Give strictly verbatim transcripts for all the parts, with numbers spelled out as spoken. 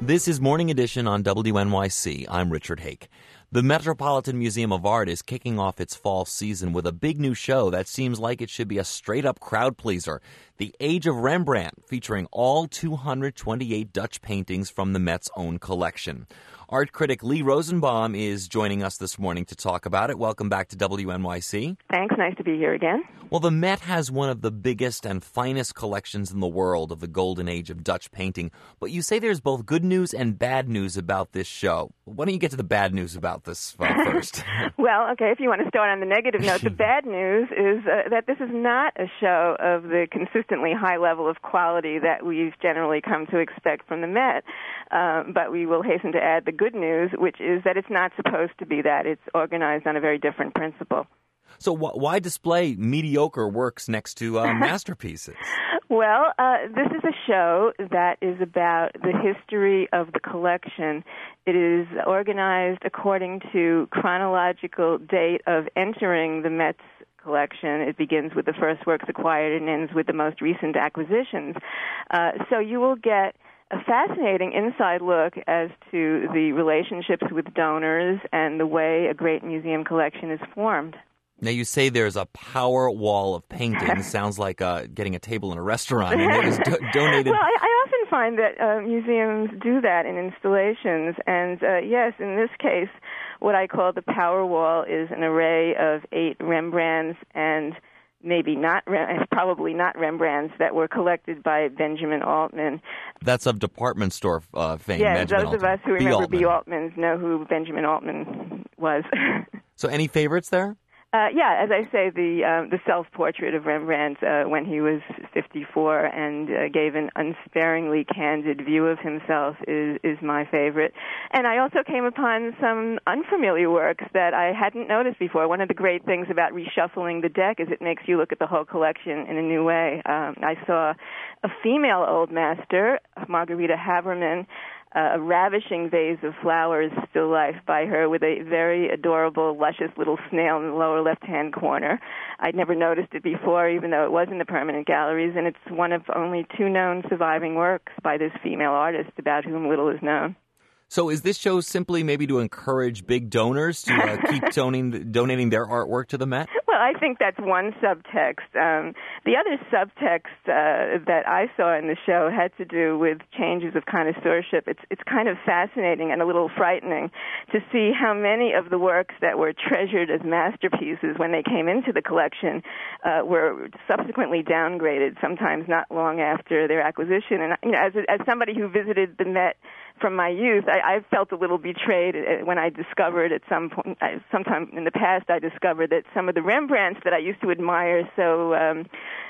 This is Morning Edition on W N Y C. I'm Richard Hake. The Metropolitan Museum of Art is kicking off its fall season with a big new show that seems like it should be a straight-up crowd pleaser. The Age of Rembrandt, featuring all two hundred twenty-eight Dutch paintings from the Met's own collection. Art critic Lee Rosenbaum is joining us this morning to talk about it. Welcome back to W N Y C. Thanks. Nice to be here again. Well, the Met has one of the biggest and finest collections in the world of the golden age of Dutch painting. But you say there's both good news and bad news about this show. Why don't you get to the bad news about this uh, first? Well, okay, if you want to start on the negative note, the bad news is uh, that this is not a show of the consistently high level of quality that we've generally come to expect from the Met. Um, but we will hasten to add the good news, which is that it's not supposed to be that. It's organized on a very different principle. So wh- why display mediocre works next to uh, masterpieces? Well, uh, this is a show that is about the history of the collection. It is organized according to chronological date of entering the Met's collection. It begins with the first works acquired and ends with the most recent acquisitions. Uh, so you will get a fascinating inside look as to the relationships with donors and the way a great museum collection is formed. Now, you say there's a power wall of paintings. Sounds like uh, getting a table in a restaurant. And it was do- donated. Well, I, I often find that uh, museums do that in installations. And, uh, yes, in this case, what I call the power wall is an array of eight Rembrandts and maybe not, probably not Rembrandts that were collected by Benjamin Altman. That's of department store uh, fame. Yeah, Benjamin those Altman. of us who B. remember Altman. B. Altmans know who Benjamin Altman was. So any favorites there? Uh, yeah, as I say, the um, the self-portrait of Rembrandt uh, when he was fifty-four and uh, gave an unsparingly candid view of himself is, is my favorite. And I also came upon some unfamiliar works that I hadn't noticed before. One of the great things about reshuffling the deck is it makes you look at the whole collection in a new way. Um, I saw a female old master, Margarita Habermann, Uh, a ravishing vase of flowers, still life by her, with a very adorable, luscious little snail in the lower left-hand corner. I'd never noticed it before, even though it was in the permanent galleries, and it's one of only two known surviving works by this female artist, about whom little is known. So is this show simply maybe to encourage big donors to uh, keep donating, donating their artwork to the Met? Well, I think that's one subtext. Um, the other subtext uh, that I saw in the show had to do with changes of connoisseurship. It's it's kind of fascinating and a little frightening to see how many of the works that were treasured as masterpieces when they came into the collection uh, were subsequently downgraded, sometimes not long after their acquisition. And you know, as as somebody who visited the Met from my youth, I, I felt a little betrayed when I discovered at some point, sometime in the past, I discovered that some of the Rembrandts that I used to admire so um,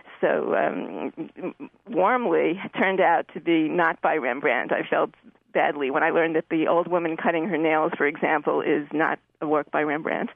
so um, warmly turned out to be not by Rembrandt. I felt badly when I learned that the old woman cutting her nails, for example, is not a work by Rembrandt.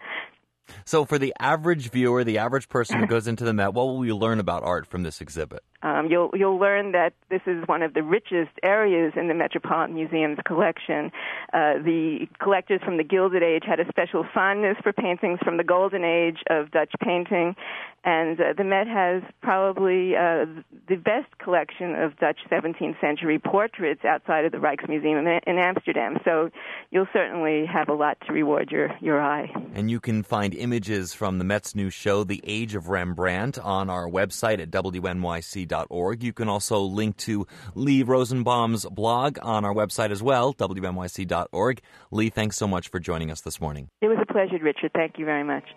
So for the average viewer, the average person who goes into the Met, what will we learn about art from this exhibit? Um, you'll you'll learn that this is one of the richest areas in the Metropolitan Museum's collection. Uh, the collectors from the Gilded Age had a special fondness for paintings from the Golden Age of Dutch painting, and uh, the Met has probably uh, the best collection of Dutch seventeenth century portraits outside of the Rijksmuseum in, in Amsterdam. So you'll certainly have a lot to reward your, your eye. And you can find images from the Met's new show, The Age of Rembrandt, on our website at W N Y C dot org. You can also link to Lee Rosenbaum's blog on our website as well, W N Y C dot org. Lee, thanks so much for joining us this morning. It was a pleasure, Richard. Thank you very much.